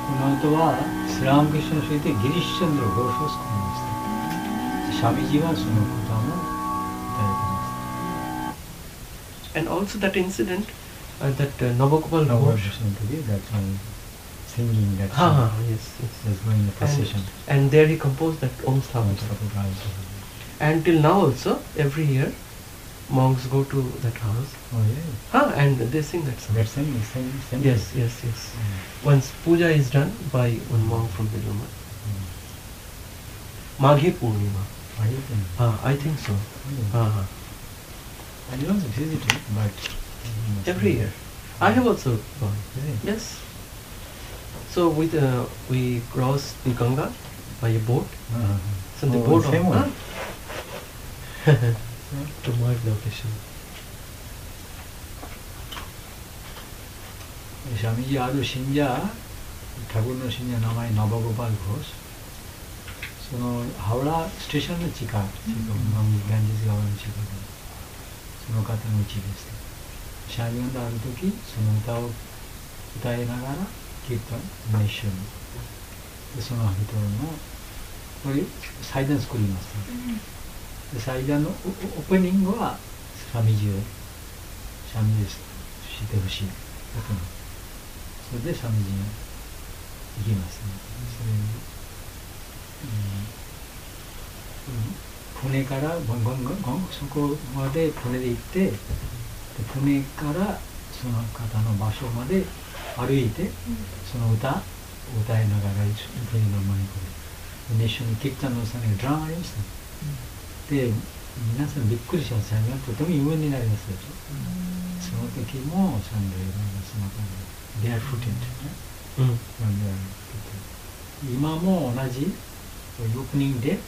の後はスラームクリシュナについてギリシャンドロ・ゴーショスコにました。シャミジはそのことも歌われています。 And also that incident, that Navagopal Ghosh. That's why singing that song. Yes, yes. That's going in the procession. And there he composed that Om Slava. And till now also, every year, monks go to that house. Oh yeah. And they sing that song. That same. Yes, yes, yes. Once puja is done by one monk from Viduma. Maghi Purnima. I think so. I don't visit it, but every year. I have also gone. Yes. So we cross the Ganga by a boat. So the boat to mark the occasion. シャミジある信者、タグルの信者の名前ナバゴパルコス。そのハウラステーションの近く、ガンジス川の近く、その方の家です。シャミがある時、その歌を歌いながらキータン一緒に。でその人のこれ祭壇作ります。で祭壇のオープニングはシャミジしてほしい。それでシャミジに行きますね。船からそこまで船で行って、船からその方の場所まで歩いて、その歌を歌いながら船の前に来る。一緒にキッタンのさんがドラマありました。で、皆さんびっくりします。とても有名になりますでしょ。その時もちゃんといろんなその感じ。They are footed. 今も同じオープニングで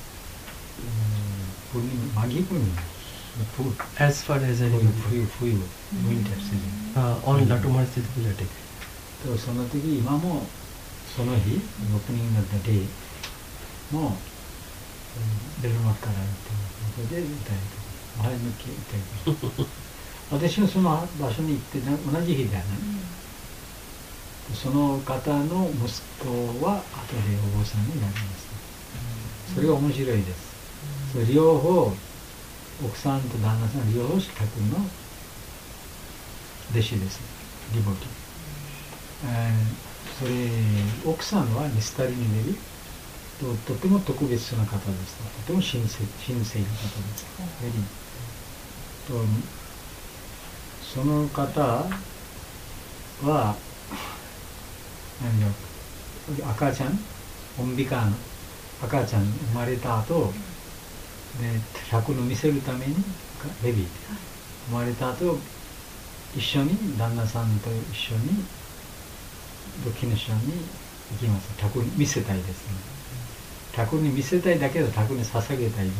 マギプニング As far as I remember. 冬、ウィンターシーズン。 On Latumar Stithipulate. その時、今もその日、オープニングだったデーもベルマッカラーということで歌える。前向き歌える。私もその場所に行って同じ日だよね。その方の息子は後でお坊さんになりました。それが面白いです。それ両方、奥さんと旦那さん両方タクの弟子です。リボキ。それ、奥さんはミスタリニデリとても特別な方です。とても神聖な方です。その方は赤ちゃん、オンビカの赤ちゃん生まれた後で客の見せるためにベビー生まれた後一緒に旦那さんと一緒にドキネションに行きます。客に見せたいですね。客に見せたいだけど客に捧げたい。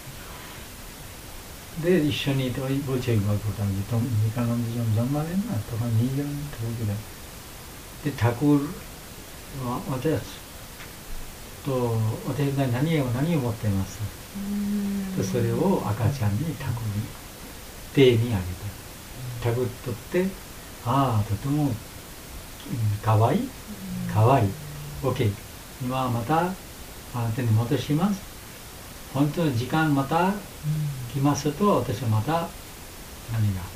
で一緒にボチェイバーとかにとミカノンジョンジョンマレンナとかニーヨンとかでタクルは私と私が何を持っています。でそれを赤ちゃんにタクル手にあげた。タクル取ってとてもかわいいかわいい。OK 今はまたあなたに戻します。本当に時間また来ますと私はまた何が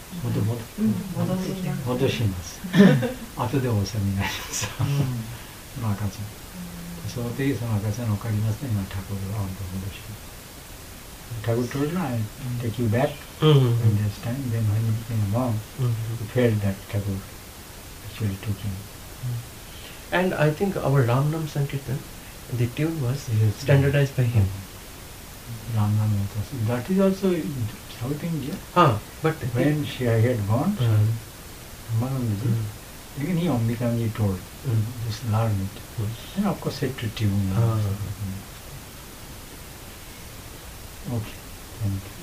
戻します。後でお世話になります。その赤ちゃん。その時その赤ちゃんを借りますね。今タクルは本当に戻します。タクル told me, I take you back in this time. Then when he became a monk, he felt that Thakur actually took him. And I think our Ram Nam Sankirtan, the tune was standardized by him. Ram Nam was. That is also in South India. But when she had gone, Manandaji, again he Ambikam told, just learn it. And of course set to tune. Okay, thank you.